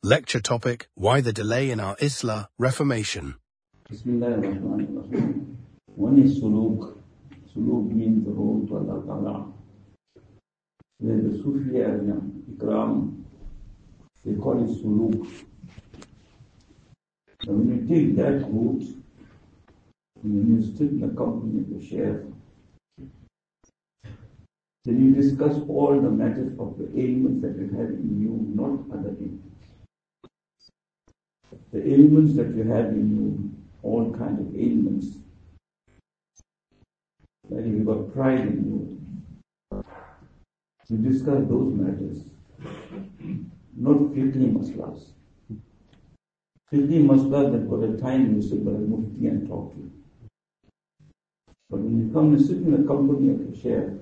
Lecture topic, Why the Delay in our Islah Reformation. Bismillahirrahmanirrahim. One is suluk. Suluk means the road to Allah Ta'ala. Where the Sufi area, Ikram, they call it suluk. Now when you take that route, when you sit in the company of the Shaykh, then you discuss all the matters of the ailments that you have in you, not other things. The ailments that you have in you, all kinds of ailments. Like if you've got pride in you discuss those matters, not fiqhi maslas. Fiqhi maslas that for a time you sit by a mufti and talk to you. But when you come and sit in the company of a shaykh,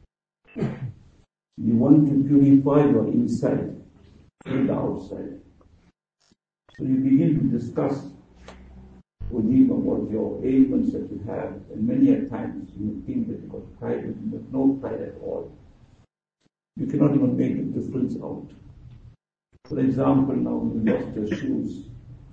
you want to purify your inside and the outside. So you begin to discuss with him about your ailments that you have, and many a times you think that you've got pride, but you have no pride at all. You cannot even make the difference out. For example, now you lost your shoes.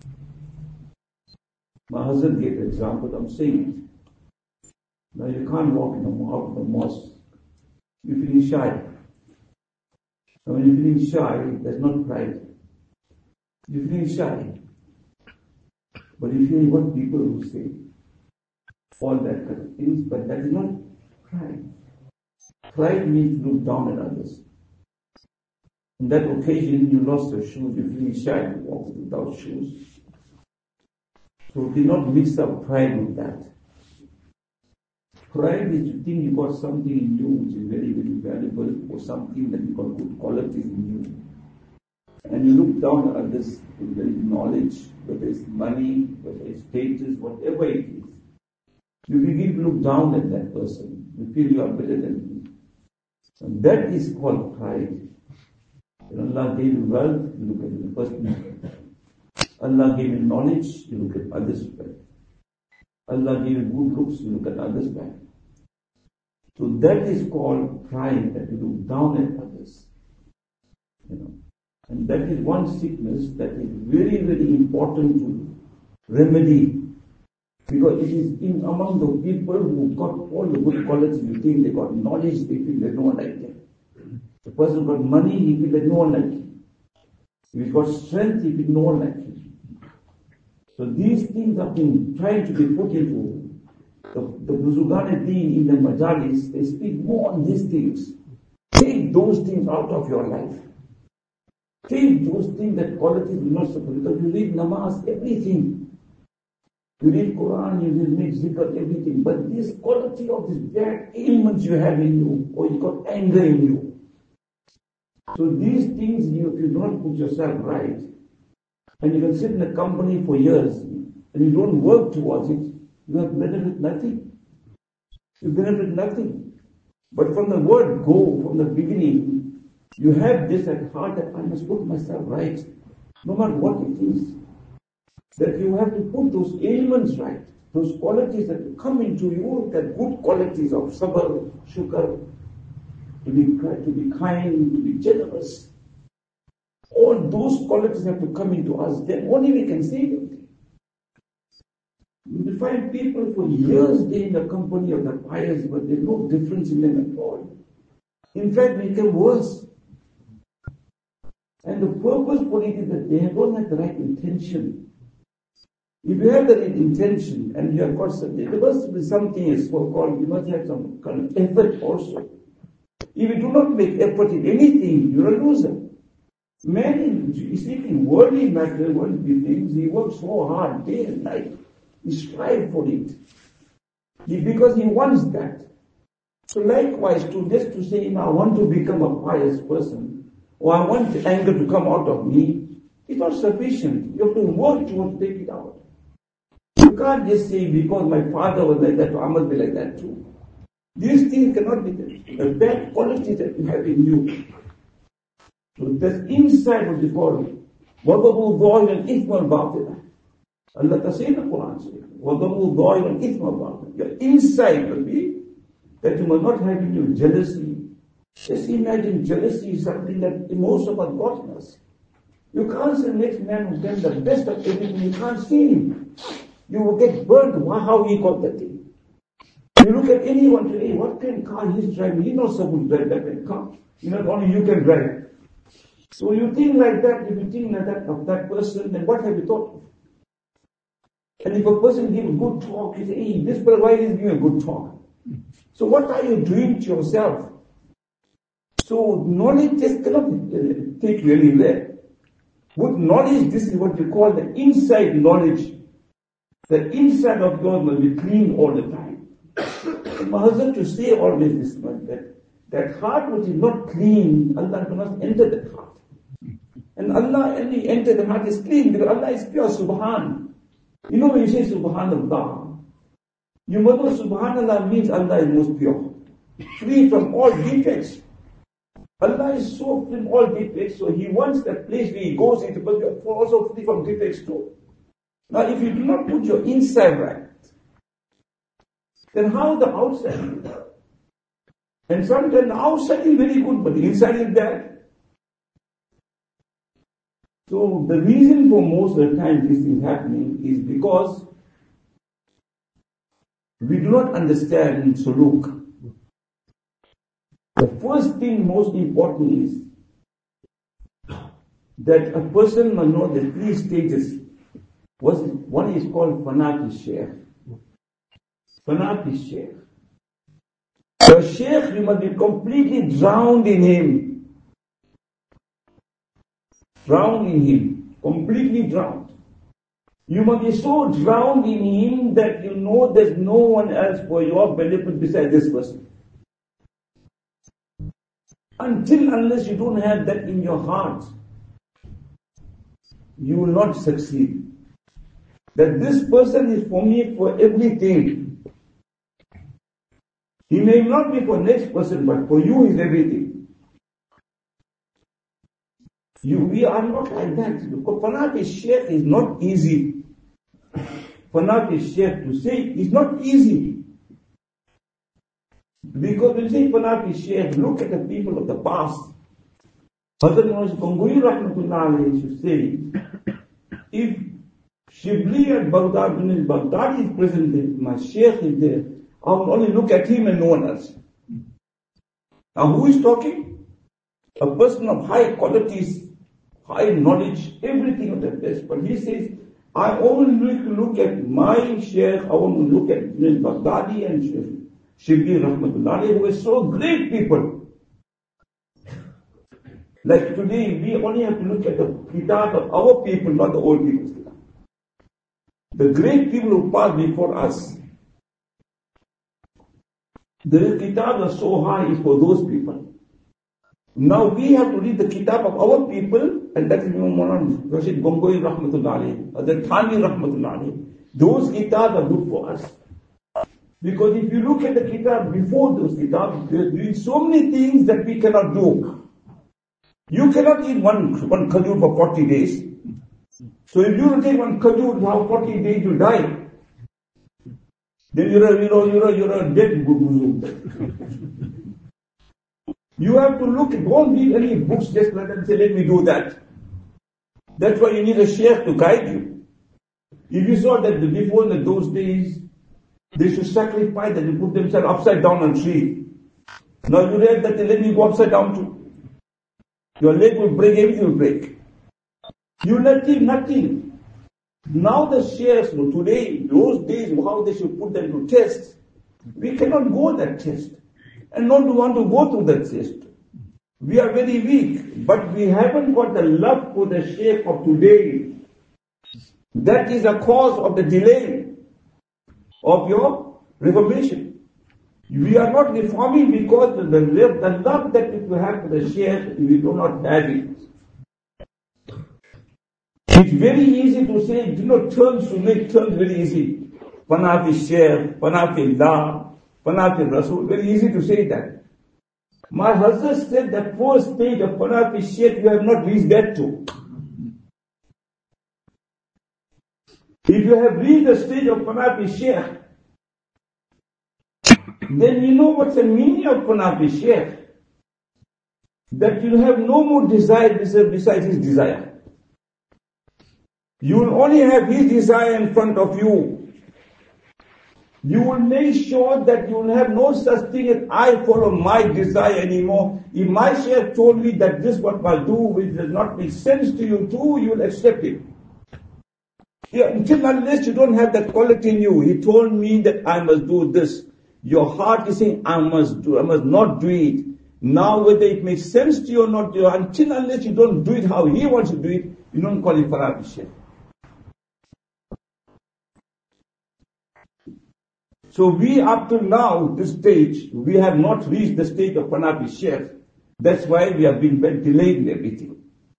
My husband gave an example, I'm saying it. Now you can't walk out of the mosque. You're feeling shy. Now when you're feeling shy, there's not pride. You're feeling shy. But you feel what people will say. All that kind of things, but that is not pride. Pride means to look down at others. On that occasion, you lost your shoes, you're feeling shy to walk without shoes. So do not mix up pride with that. Pride is to think you got something in you which is very, very valuable, or something that you got good qualities in you. And you look down at others, whether it's knowledge, whether it's money, whether it's status, whatever it is. You begin to look down at that person. You feel you are better than him. And that is called pride. When Allah gave you wealth, you look at the person. Allah gave you knowledge, you look at others back. Allah gave you good looks, you look at others back. So that is called pride, that you look down at others. And that is one sickness that is very, very important to remedy. Because it is in among the people who got all the good qualities, you think they got knowledge, they feel that no one like them. The person who got money, he feels that no one like him. If he's got strength, he feels no one like him. So these things have been trying to be put into the Buzugane Deen in the Majalis. They speak more on these things. Take those things out of your life. Take those things, that qualities will not suffer. Because you read namaz, everything. You read Quran, you read zikr, everything. But this quality of these bad ailments you have in you, or you got anger in you. So these things, if you do not put yourself right, and you can sit in a company for years, and you don't work towards it, you have benefit nothing. You benefit nothing. But from the word go, from the beginning, you have this at heart that I must put myself right, no matter what it is. That you have to put those ailments right, those qualities that come into you, that good qualities of sabr, shukr, to be kind, to be generous. All those qualities have to come into us, then only we can save them. You will find people for years they in the company of the pious, but there's no difference in them at all. In fact, they become worse. And the purpose for it is that they don't have the right intention. If you have the right intention and you have got something, there must be something is called, you must have some kind of effort also. If you do not make effort in anything, you're a loser. Man is seeking worldly matters, worldly things, he works so hard day and night. He strives for it. Because he wants that. So likewise, just to say, I want to become a pious person, or I want the anger to come out of me, it's not sufficient. You have to work to take it out. You can't just say, because my father was like that, so I must be like that too. These things cannot be the bad qualities that you have in you. So that's inside what is called وَضَبُوا ظَاهِرًا إِثْمَ الْبَاطِلَ. Allah can say in the Quran, وَضَبُوا ظَاهِرًا إِثْمَ الْبَاطِلَ. Your inside will be that you must not have in you jealousy. Just imagine jealousy is something that most of us got in us. You can't see the next man who's done the best of everything. You can't see him. You will get burned. How he got that thing. You look at anyone today, what kind of car he's driving? He's not supposed to drive that kind of car. Only you can drive. So you think like that, if you think like that of that person, then what have you thought of? And if a person gives good talk, you say, hey, this person, why is he giving a good talk? So what are you doing to yourself? So knowledge just cannot take you anywhere. With knowledge, this is what you call the inside knowledge. The inside of yours must be clean all the time. My husband to say always this one, that heart which is not clean, Allah cannot enter that heart. And Allah only enter the heart is clean because Allah is pure, Subhan. When you say Subhanallah, you must know Subhanallah means Allah is most pure, free from all defects. Allah is so free from all defects, so He wants that place where He goes into, but you're also free from defects too. Now, if you do not put your inside right, then how the outside? And sometimes the outside is very good, but the inside is bad. So the reason for most of the time this is happening is because we do not understand suluk. The first thing most important is that a person must know the three stages. One is called fanat al-shaykh. Fanat al-shaykh. The shaykh, you must be completely drowned in him. Drowned in him. Completely drowned. You must be so drowned in him that you know there's no one else for your benefit besides this person. Unless you don't have that in your heart, you will not succeed. That this person is for me for everything. He may not be for next person, but for you is everything. We are not like that. Because fanat al-shaykh is not easy. Fanat al-shaykh to say is not easy. Because when you say fanat al-shaykh, look at the people of the past. Hazrat Muhammad Gangohi Rahmatullah alayhi used to say, if Shibli at Baghdad, when Baghdad is present there, my shaykh is there, I will only look at him and no one else. Now who is talking? A person of high qualities, high knowledge, everything of the best. But he says, I only look at my shaykh, I want to look at Baghdadi and Shibli Rahmatullah, who are so great people. Like today, we only have to look at the kitab of our people, not the old people's kitab. The great people who passed before us, the kitabs are so high is for those people. Now we have to read the kitab of our people, and that is Maulana Rashid Gangohi Rahmatullah alayhi, the Thani Rahmatullah alayhi. Those kitabs are good for us. Because if you look at the kitab before those kitabs, they are doing so many things that we cannot do. You cannot eat one khajur for 40 days. So if you take one khajur, how 40 days you die. Then you're a dead guru. You have to look, don't read any books just like that and say, let me do that. That's why you need a sheikh to guide you. If you saw that before in those days, they should sacrifice that they put themselves upside down on a tree. Now you read that they let me go upside down too. Your leg will break, everything will break. You nothing. Now the sheikhs, today, those days, how they should put them to test. We cannot go that test. And not want to go through that test. We are very weak, but we haven't got the love for the sheikh of today. That is the cause of the delay of your reformation. We are not reforming because the love that you have for the sheikh, we do not have it. It's very easy to say, terms to make terms very easy. Fanat al-shaykh, Fanat al-Allah, Fanat al-Rasul, very easy to say that. My husband said the first stage of Fanat al-shaykh you have not reached that to. If you have reached the stage of Fanat al-shaykh, then you know what's the meaning of Fanat al-shaykh. That you have no more desire besides his desire. You will only have his desire in front of you. You will make sure that you will have no such thing as I follow my desire anymore. If my Shaykh told me that this what I'll do, which does not make sense to you too, you will accept it. Yeah, until unless you don't have that quality in you, he told me that I must do this. Your heart is saying, I must not do it. Now whether it makes sense to you or not, until unless you don't do it how he wants to do it, you don't call it Fanafi Shaykh. So we up to now, this stage, we have not reached the stage of Fanafi Shaykh. That's why we have been delayed in everything.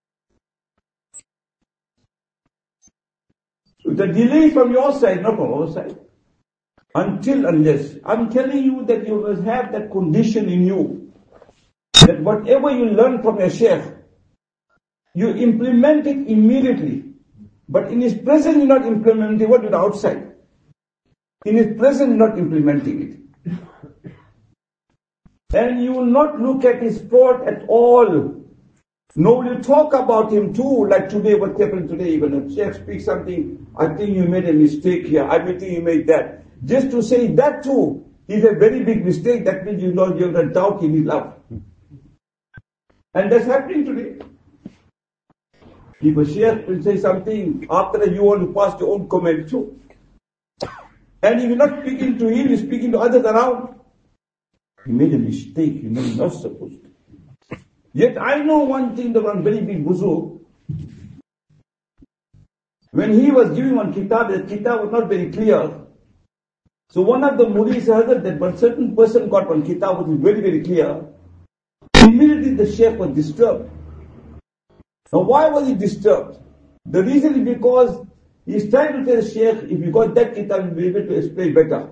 So the delay from your side, not from our side. Until unless, I'm telling you that you must have that condition in you, that whatever you learn from your Shaykh, you implement it immediately. But in his presence, you're not implementing what is outside. In his presence, you're not implementing it. And you will not look at his fault at all. No, you talk about him too, like today, what happened today, even if Shaykh speaks something, I think you made a mistake here, I think you made that. Just to say that too is a very big mistake. That means you're going to doubt in his love. And that's happening today. If a Shaykh will say something, after that you want to pass your own comment too. And if you're not speaking to him, you're speaking to others around. He made a mistake, you know, you're not supposed to. Yet I know one thing, the one very big Buzurg, when he was giving one kitab, the kitab was not very clear. So one of the muris said that one certain person got one kitab which is very, very clear. Immediately the Shaykh was disturbed. Now why was he disturbed? The reason is because he's trying to tell the Shaykh, if you got that kitab, you'll be able to explain better.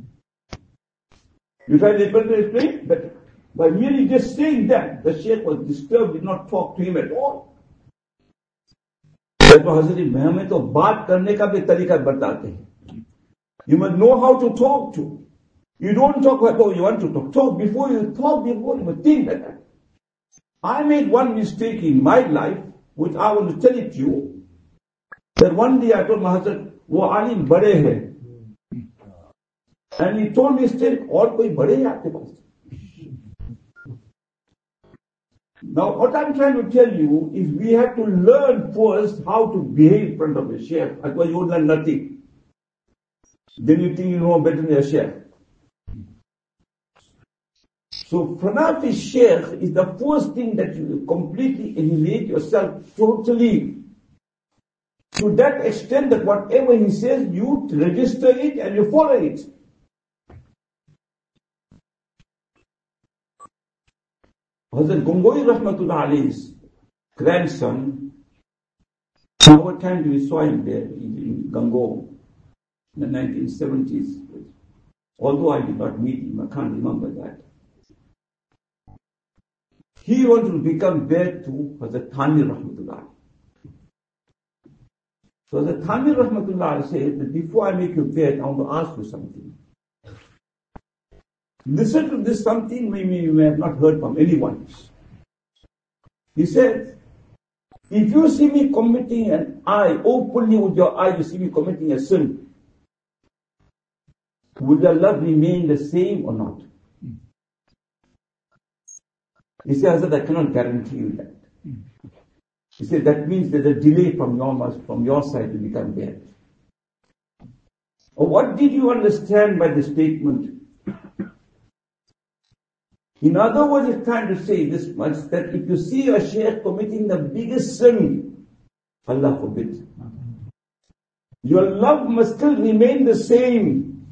You try to explain better. By merely just saying that, the Shaykh was disturbed, did not talk to him at all. That's why Hazrat Muhammad to baat karne ka bhi tarika batate hain. You must know how to talk to. You don't talk about how you want to talk. Talk before you must think like that. I made one mistake in my life, which I want to tell it to you. That one day I told my husband, wo alim bade hai. And he told me straight, aur koi bade hai aapke paas. Now what I'm trying to tell you is we have to learn first how to behave in front of a Shaykh. Otherwise you won't learn nothing. Then you think you know better than your Shaykh. So Fanafi Shaykh is the first thing that you completely annihilate yourself totally. To that extent that whatever he says, you register it and you follow it. Hazrat Gangoi Rahmatullah Alayhi's grandson, our time we saw him there in Gango in the 1970s. Although I did not meet him, I can't remember that. He wanted to become bed to Hazrat Thani Rahmatullah. So Hazrat Thani Rahmatullah said that before I make you bed, I want to ask you something. Listen to this something maybe you may have not heard from anyone. He said, if you see me committing an eye, openly with your eye you see me committing a sin, will your love remain the same or not? He said, Hazrat, I cannot guarantee you that. He said, that means there's a delay from your side to become bad. Or what did you understand by the statement? In other words, it's trying to say this much, that if you see a Shaykh committing the biggest sin, Allah forbid, your love must still remain the same.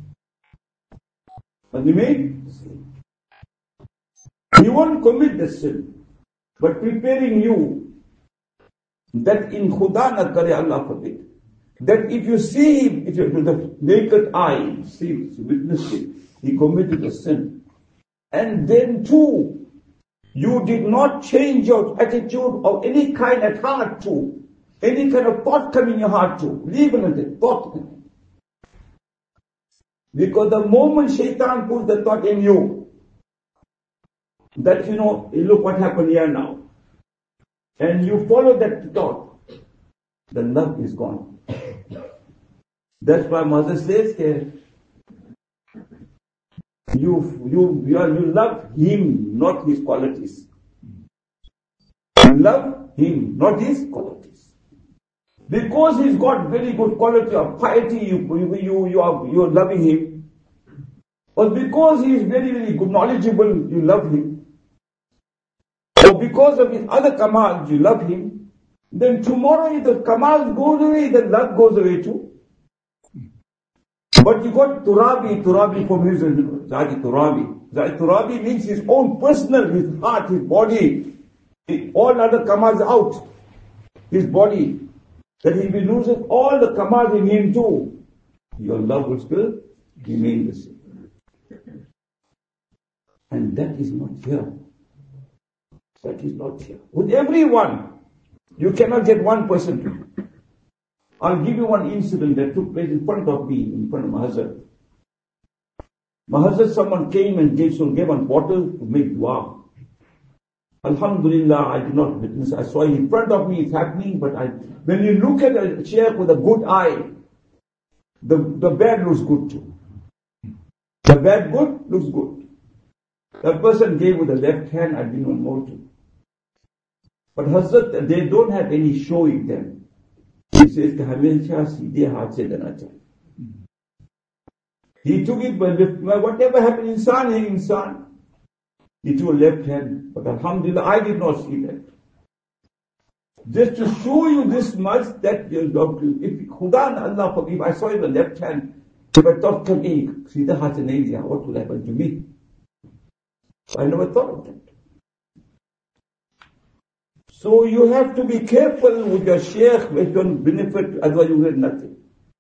Remain the same. He won't commit the sin, but preparing you that in Khuda na kare, Allah forbid, that if you see him, if you with the naked eye, see, witness it, he committed a sin. And then too, you did not change your attitude of any kind at heart too. Any kind of thought come in your heart too. Leave it, thought. Because the moment Shaitan puts the thought in you, that look what happened here now. And you follow that thought. the love is gone. That's why Mother says here, you love him, not his qualities. You love him, not his qualities. Because he's got very good quality of piety, you're loving him. Or because he is very, very good, knowledgeable, you love him. Or because of his other kamals, you love him. Then tomorrow if the kamals goes away, the love goes away too. But you got Turabi from his Zahid Turabi. Zahid Turabi means his own personal, his heart, his body. All other kamals out. His body. That if he loses all the kamals in him too, your love will still remain the same. And that is not here. That is not here. With everyone, you cannot get one person to. I'll give you one incident that took place in front of me, in front of Mahazrat. Mahazrat, someone came and gave one bottle to make dua. Alhamdulillah, I did not witness. I saw it in front of me, it's happening, but when you look at a sheikh with a good eye, the bad looks good too. The bad good looks good. The person gave with the left hand, I didn't know to. But Hazrat, they don't have any show in them. He says, he took it by left, whatever happened, insan. He took left hand. But Alhamdulillah, I did not see that. Just to show you this much, that if Khuda and Allah forgive, I saw it the left hand. But I thought, what will happen to me? I never thought of that. So you have to be careful with your sheikh, which don't benefit, otherwise you get nothing.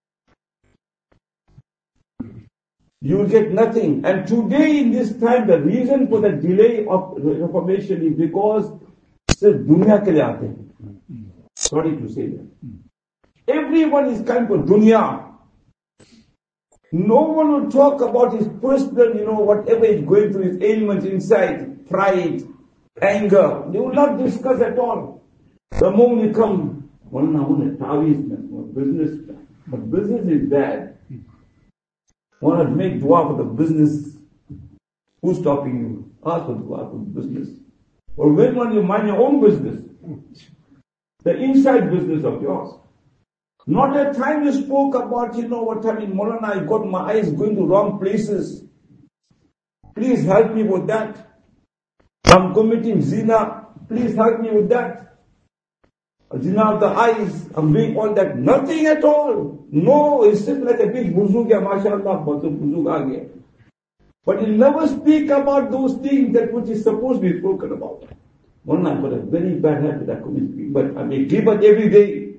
You will get nothing. And today in this time, the reason for the delay of reformation is because sirf dunya ke liye aate hain. Sorry to say that. Everyone is kind for dunya. No one will talk about his personal, whatever is going through his ailments inside, pride, anger. They will not discuss at all. The moment you come, business, but business is bad. Want to make dua for the business. Who's stopping you? Ask for dua for the business. Or when you mind your own business, the inside business of yours. Not a time you spoke about, what time in Maulana, I got my eyes going to wrong places. Please help me with that. I'm committing zina. Please help me with that. Zina of the eyes. I'm doing all that. Nothing at all. No, it's just like a big buzug, mashallah, buzug aa gaya. But you never speak about those things that which is supposed to be spoken about. One I've got a very bad habit, I couldn't speak, but I may give it every day.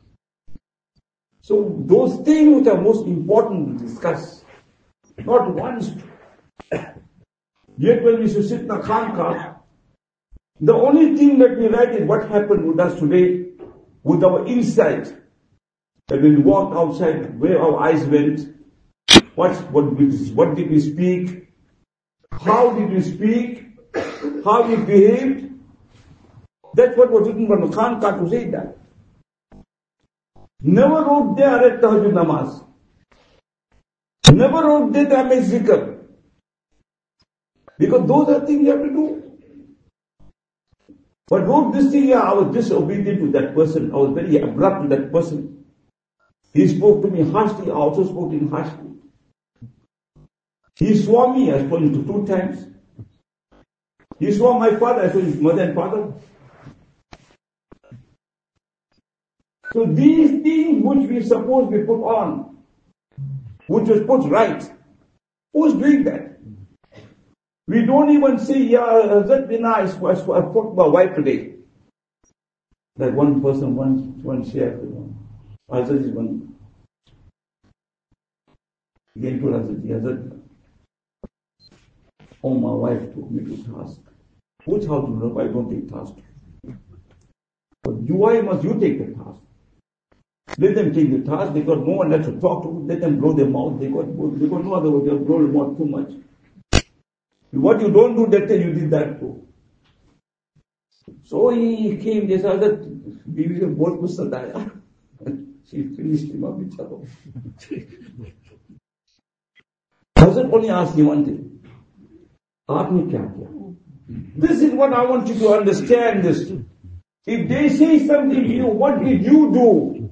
So those things which are most important to discuss, not once. Yet when we should sit in a khanqah, the only thing that we write is what happened with us today, with our insight. That when we walked outside, where our eyes went, what did we speak, how did we speak, how we behaved. That's what was written from the khanqah to say that. Never wrote there at Tahajjud Namaz. Never wrote there I make zikr. Because those are things you have to do. But wrote this thing, I was disobedient to that person. I was very abrupt to that person. He spoke to me harshly, I also spoke to him harshly. He swore me, I swore him to 2 times. He swore my father, I swore his mother and father. So these things which we suppose we put on, which was put right, who's doing that? We don't even say, Hazrat bin I spoke to my wife today. Like one person, one shared, Hazrat is one. He came to Hazrat, oh, my wife took me to task. Which house do you know? I don't take task. But why must you take the task? Let them take the task. They got no one else to talk to. Let them blow their mouth. They got no other way. They'll blow their mouth too much. What you don't do, that you did that too. So he came, they said that we will both Mustadaya. She finished him up with trouble. Hazrat only asked me one thing. Aapne kya kiya? This is what I want you to understand this. If they say something to you, what did you do?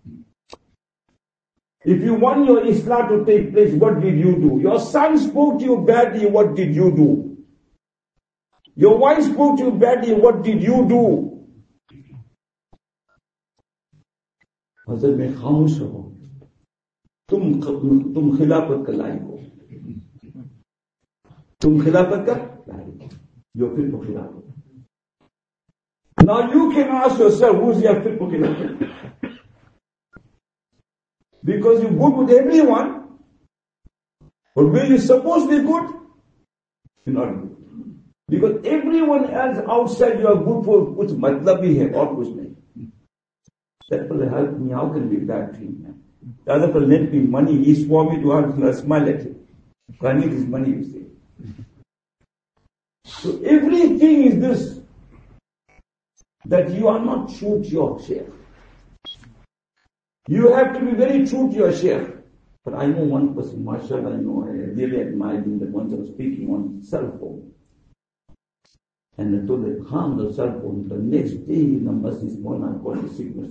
If you want your Islah to take place, what did you do? Your son spoke to you badly, what did you do? Your wife spoke to you badly, what did you do? Hazrat mein khamush raho. Tum khilafat ka laik ho. Tum khilafat ka laik ho. You're fit for khilafat. Now you can ask yourself, who's your fit for khilafat? Because you're good with everyone, but when you're supposed to be good, you're not good. Because everyone else outside you are good for kuch matlab bhi hai aur kuch nahi. That will help me, how can it be bad thing? The other person lent me money, he swore me to have a smile at him. I need his money, you say. So everything is this, that you are not true to your shaykh. You have to be very true to your shaykh. But I know one person, mashallah, I know, I really admire him, that once I was speaking on cell phone. And I told him, harm the cell phone. The next day in the masjid morning, I called the sickness.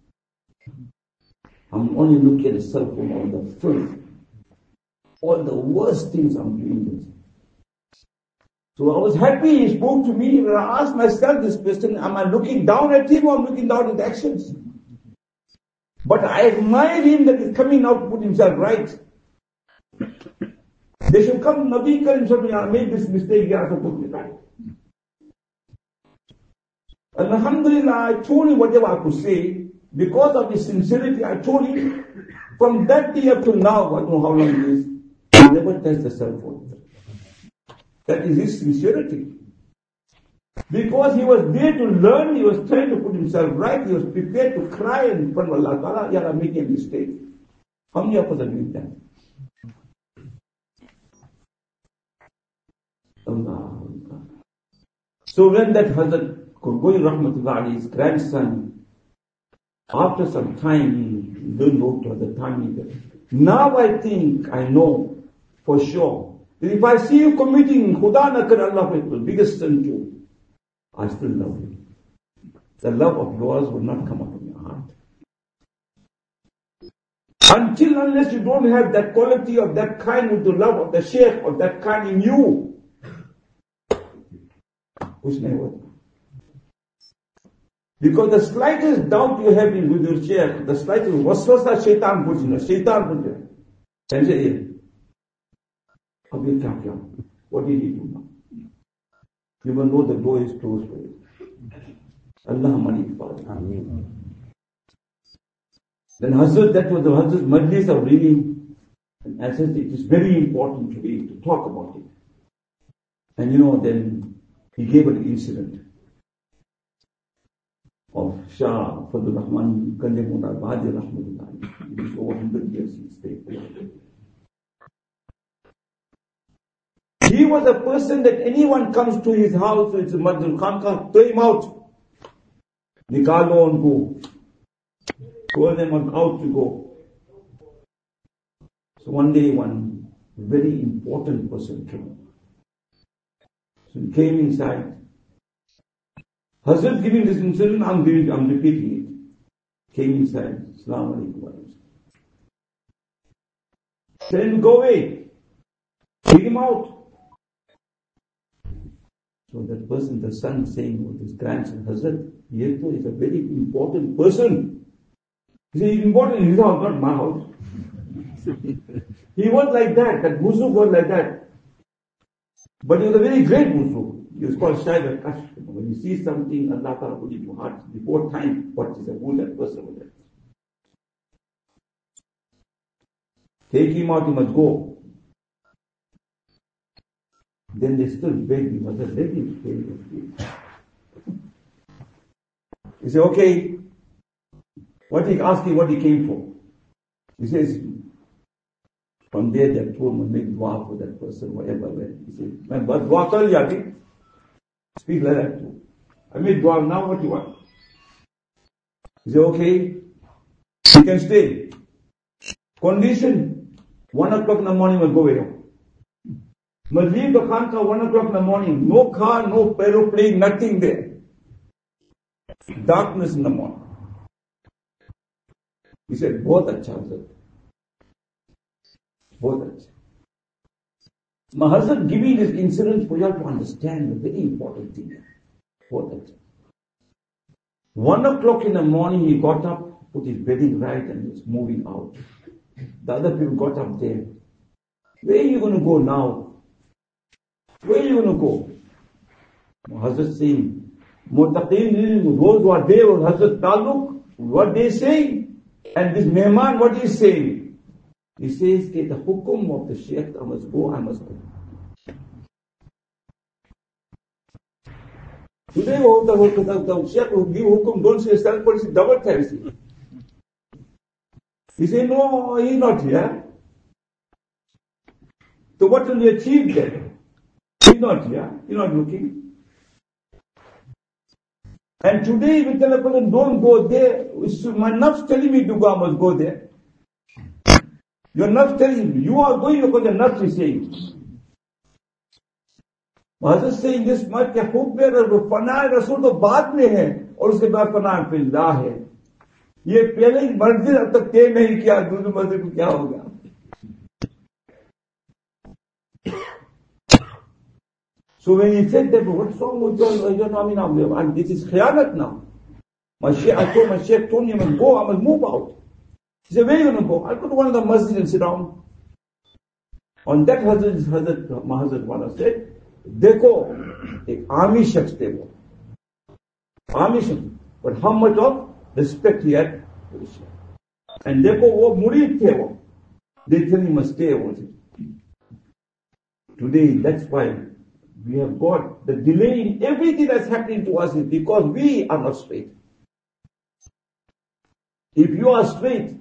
I'm only looking at the cell phone, all the filth, all the worst things I'm doing this. So I was happy he spoke to me, and I asked myself this question, am I looking down at him or am I looking down at his actions? But I admire him that he's coming out to put himself right. They should come, Nabi Karim said, I made this mistake, you have to put me right. And Alhamdulillah, I told him whatever I could say. Because of his sincerity, I told him, from that day up to now, I don't know how long it is, he never touched the cell phone. That is his sincerity. Because he was there to learn, he was trying to put himself right, he was prepared to cry in front of Allah Ta'ala, yeah, I'm making a mistake. How many of us are doing that? Allah. So when that Hazrat Qurgoi Rahmatullah, his grandson, after some time, he don't know to the time either. Now I think, I know for sure, that if I see you committing Khuda na kar Allah, the biggest sin too, I still love you. The love of yours will not come out of your heart. Until unless you don't have that quality of that kind with the love of the Shaykh, of that kind in you, kuch nahi hota. Because the slightest doubt you have in with your Shaykh, the slightest waswasa shaitan puts in you, shaitan puts in you. And say, what did he do now? You will know the door is closed for you. Allah mani Father. Then Hazrat, that was the Hazrat Majlis of reading. And I said, it is very important to read, to talk about it. And then he gave an incident of Shah Fadul Rahman Kandemuna Badi Rahmatullah. It is over 100 years since they died. He was a person that anyone comes to his house, so it's a Madhul Khanka, throw him out. Nikalo and go. Throw them out to go. So one day, one very important person came. So he came inside. Hazrat giving this incident, I'm repeating it. Came inside. Assalamu alaikum. Then go away. Take him out. So that person, the son, saying with his grandson, Hazrat, Yeto is a very important person. He said, he's important in his house, not my house. He was like that Muzuk was like that. But he was a very great Muzuk. He was called Shaykh al-Kashf. When you see something, Allah Ta'ala put it in your heart before time, what is a good that person was that. Take him out, he must go. Then they still beg him, Hazrat, let him stay. He said, okay. What he asked him what he came for. He says, from there they told him, make dua for that person, whatever. He said, man, but dua kar liya. Speak like that too. I made dua, now what you want? He said, okay. You can stay. Condition, 1 o'clock in the morning must go away. Must leave the Khanqa 1 o'clock in the morning. No car, no aeroplane, nothing there. Darkness in the morning. He said, both acha Hazrat. Both acha. My husband giving this incident for you all to understand a very important thing. Both acha. 1 o'clock in the morning he got up, put his bedding right and was moving out. The other people got up there. Where are you going to go now? Where are you going to go? My husband saying, Muttaqeen, those who are there with Hazrat Taluk, what they say? And this Mehman, what he is saying? He says, the hukum of the Shaykh, I must go, I must go. Today, the Shaykh who give hukum, don't say self-policy, double therapy. He says, no, he's not here. So what will he achieve then? He's not here, he's not looking. And today we tell a person, don't go there. My nafs telling me to go, I must go there. Your nafs telling you are going because the nafs is saying. Master is saying this much, कि खूब में फना रसूल तो बाद में है और उसके बाद फना फिल्ला है. ये पहले ही मस्जिद अब तक तय नहीं किया, दूसरी मस्जिद को क्या होगा? So when he said that, what's wrong with your nominal? And this is khiyanat now. I told my sheikh, told me, I must go, I must move out. He said, where are you going to go? I'll go to one of the masjids and sit down. On that Hazrat Wala said, देखो, एक army शख्स थे वो. Army शख्स. But how much of respect he had for the sheikh. And देखो, वो मुरीद थे वो. They tell him must stay over it. Today, that's why we have got the delay in everything that's happening to us is because we are not straight. If you are straight,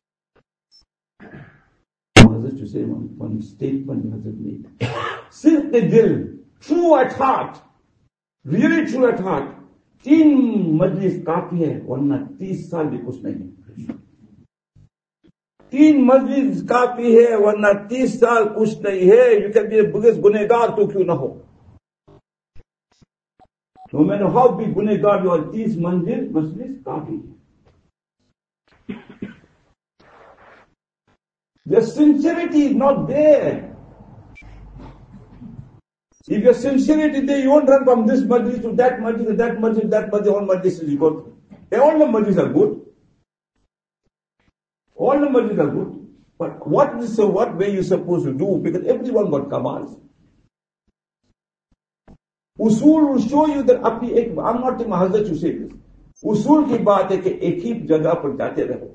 Hazrat to say one statement Hazrat made. Sirf dil, true at heart, really true at heart, 3 majlis काफी है, वरना 30 साल भी कुछ नहीं. 3 majlis काफी है, वरना 30 साल कुछ नहीं है. You can be the biggest गुनहगार तो क्यों ना हो. No matter how big gunegar you are, 30 majlis काफी. The sincerity is not there. If your sincerity is there, you won't run from this majlis to that majlis, to that majlis, that majlis, all majlis you go to. All the majlis are good. All the majlis are good. But what way you supposed to do? Because everyone got kamals. Usul will show you that I'm not in Hazrat to say this. Usul की बात है कि एक ही जगह पर जाते रहो.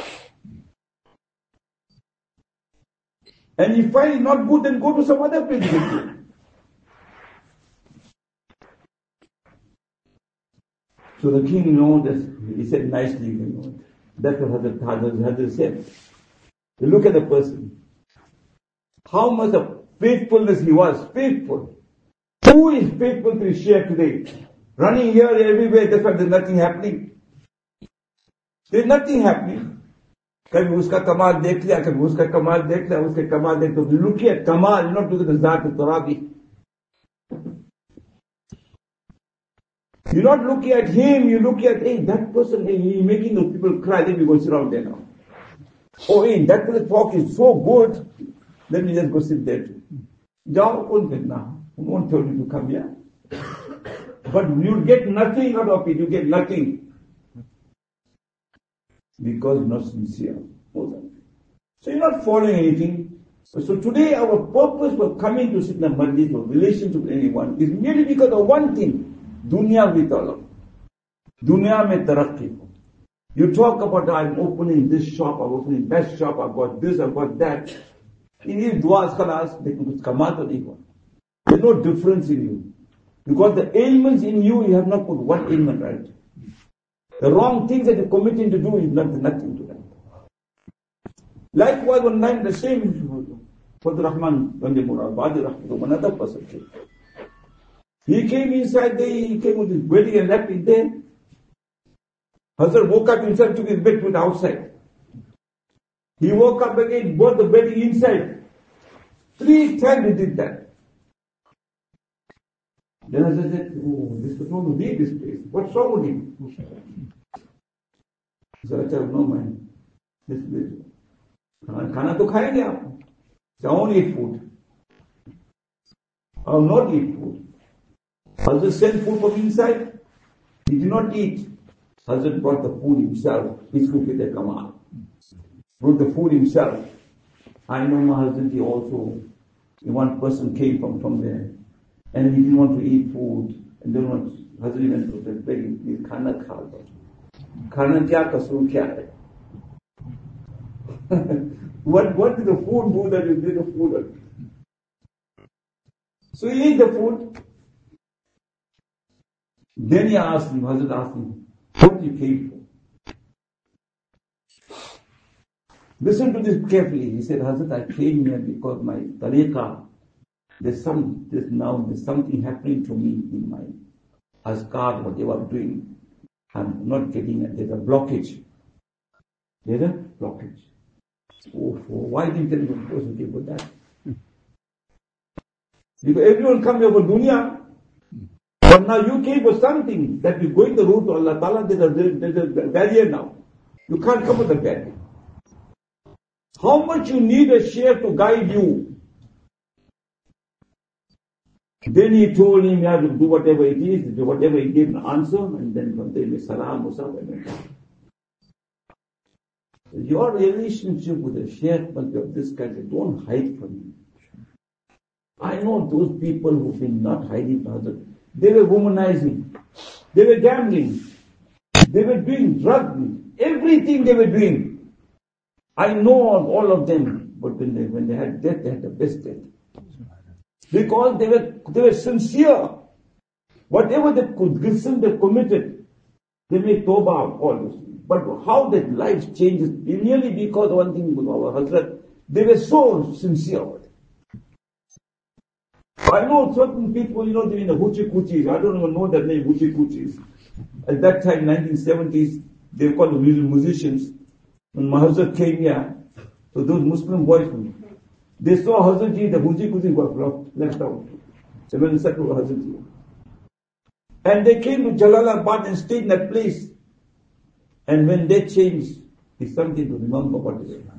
And if find it not good, then go to some other place. So the king this. He said nicely, That's what Hazrat said. You look at the person. How much of faithfulness he was. Faithful. Who is faithful to his Shaykh today? Running here, everywhere, that's why there's nothing happening. There's nothing happening. कभी उसका कमाल देख लिया, कभी उसका कमाल देख लिया, उसके कमाल देख तो look at कमाल, not look at the Zat al-Turabi. You're not looking at him, you look at, hey, that person, hey, he's making the people cry, then we go sit around there now. Oh, hey, that person's talk is so good, let me just go sit there too. Jao, who won't tell you to come here? But you get nothing out of it, you get nothing. Because you're not sincere. So you're not following anything. So today our purpose for coming to sit in a majlis or relationship with anyone is merely because of one thing. Dunya with Allah. Dunya mein taraqqi. You talk about, I'm opening this shop, I'm opening that shop, I've got this, I've got that. In these du'as khalas, there's no difference in you. Because the ailments in you have not put one ailment right. The wrong things that you're committing to do is nothing to them. Likewise, one night the same Fadl Rahman, another person came. He came inside there, he came with his wedding and left it there. Hazrat woke up himself, took his bed, went outside. He woke up again, brought the bedding inside. 3 times he did that. Then Hazrat said, oh, this was going to leave this place. What's wrong with him? So I said, no man, this place. Khana to khayenge aap. I won't eat food. I will not eat food. Hazrat sent food from inside. He did not eat. Hazrat brought the food himself. He's cooking the kamal. Brought the food himself. I know my husband, he also, one person came from there. And he didn't want to eat food. And then husband went to the begging, please, khana kha do. Khana kya kasoor kya hai? What did the food do that you did the food? So he ate the food. Then he asked him, Hazrat asked him, what you came for? Listen to this carefully. He said, Hazrat, I came here because my tariqah, there's something happening to me in my azkar, whatever I'm doing. I'm not getting it. There's a blockage. There's a blockage. Oh, why didn't you tell me positive about that? Because everyone comes here for dunya. But now you came for something that you're going the route to Allah Ta'ala. There's a barrier now. You can't come with the barrier. How much you need a shaykh to guide you? Then he told him, you have to do whatever it is, do whatever he gave an answer, and then from there, salam, musab, your relationship with the shaykh must be of this kind. Don't hide from him. I know those people who've been not hiding from Hazrat. They were womanizing. They were gambling. They were doing drugs. Everything they were doing. I know of all of them. But when they had death, they had the best death. Because they were sincere. Whatever the sin they committed, they made tawbah of all this. But how that life changes, merely because one thing with our Hazrat, they were so sincere about it. I know certain people, they're in the hoochie coochies. I don't even know that name, hoochie coochies. At that time, 1970s, they were called the musicians. When my Hazrat came here, so those Muslim boys, they saw Hazrat Ji, the hoochie coochies were left out. They went and said to Hazrat Ji. And they came to Jalalabad and stayed in that place. And when they changed, it's something to remember what is it.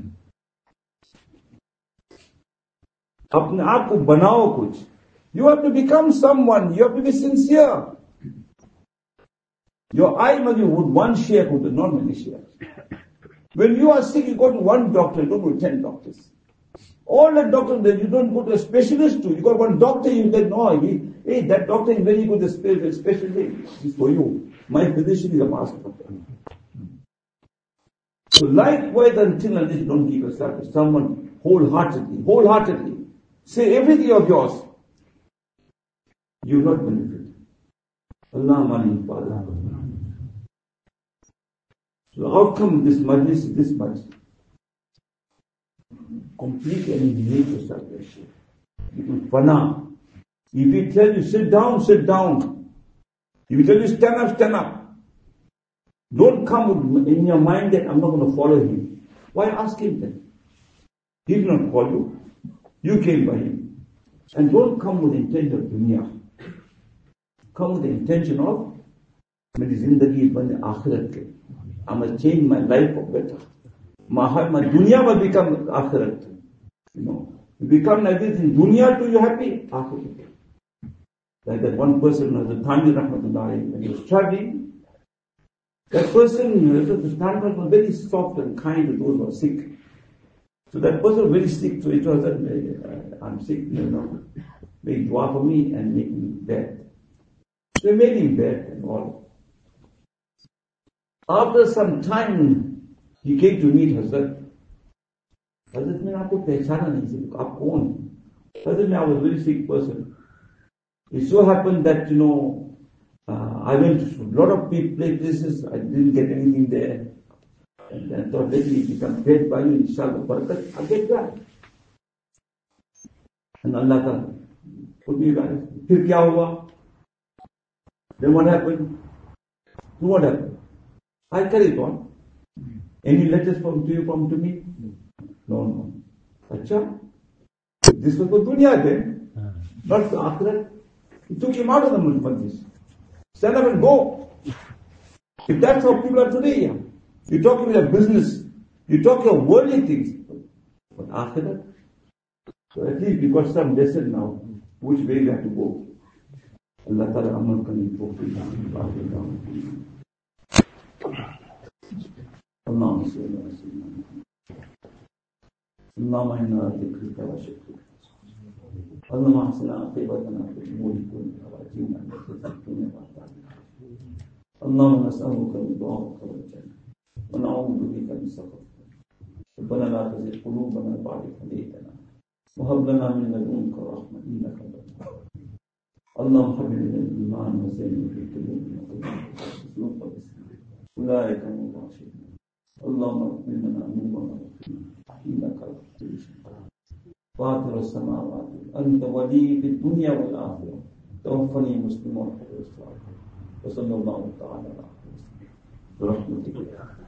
अपने आप को बनाओ कुछ. You have to become someone. You have to be sincere. Your eye must be with one shaykh, with not many sheikhs. When you are sick, you go to one doctor, you don't go to 10 doctors. All the doctors, you don't go to a specialist too. You got one doctor, you say, no, hey, that doctor is very good, specialist. It's for you. My physician is a master doctor. So likewise, until you don't give yourself to someone wholeheartedly, say everything of yours, you will not benefit. Allah mani Father. So how come this majlis is this much? Complete and innate yourself. Fana. If he tells you sit down, sit down. If he tells you stand up, stand up. Don't come in your mind that I'm not going to follow him. Why ask him then? He did not call you. You came by him. And don't come with the intention of dunya. Come with the intention of मेरी जिंदगी बने आखिरत के. I must change my life for better. My dunya will become akhirat. You become like this in dunya too, you happy? Akhirat. Like that one person, the Thani Rahmatullahi, when he was traveling, that person, the Thani was very soft and kind to those who are sick. So that person was very sick, so it was that I'm sick, make dua for me and make me bed. So they made him bed and all. After some time, he came to meet Hazrat. Hazrat, मैंने आपको पहचाना नहीं थी, आप कौन? Hazrat, I was a very sick person. It so happened that, I went to a lot of places, I didn't get anything there. And I thought, let me become great by you, inshallah, barakat, I'll get back. And Allah Ta'ala put me back. Phir kya hua? Then what happened? What happened? I carried on. Any letters from to me? No. Acha? This was for dunya then, not for akhirat. He took him out of the majlis. Stand up and go. If that's how people are today, yeah. You talk about business, you talk about worldly things, but akhirat. So at least we got some lesson now, which way we have to go. Allah Ta'ala amal kani tawfiq down. Allahumma salli ala sayyidina Allahumma inna dhikrika wa shukrika. Allahumma ahsin aqibatana fil umuri kulliha wa ajirna min khizyi dunya wa adhabil akhirah. Allahumma nas'aluka ridhaka wal jannah wa na'udhu bika min sakhatika. Rabbana la tuzigh qulubana ba'da idh hadaytana wa hab lana min ladunka rahmatan innaka antal wahhab. اللهم حبب إلينا الإيمان وزينه في قلوبنا وقنا أولئك هم الراشدون. اللهم اغفر لنا ذنوبنا إنك على كل شيء قدير. فاطر السماوات أنت ولي في الدنيا والآخرة توفني مسلما وصلى الله تعالى على برحمتك.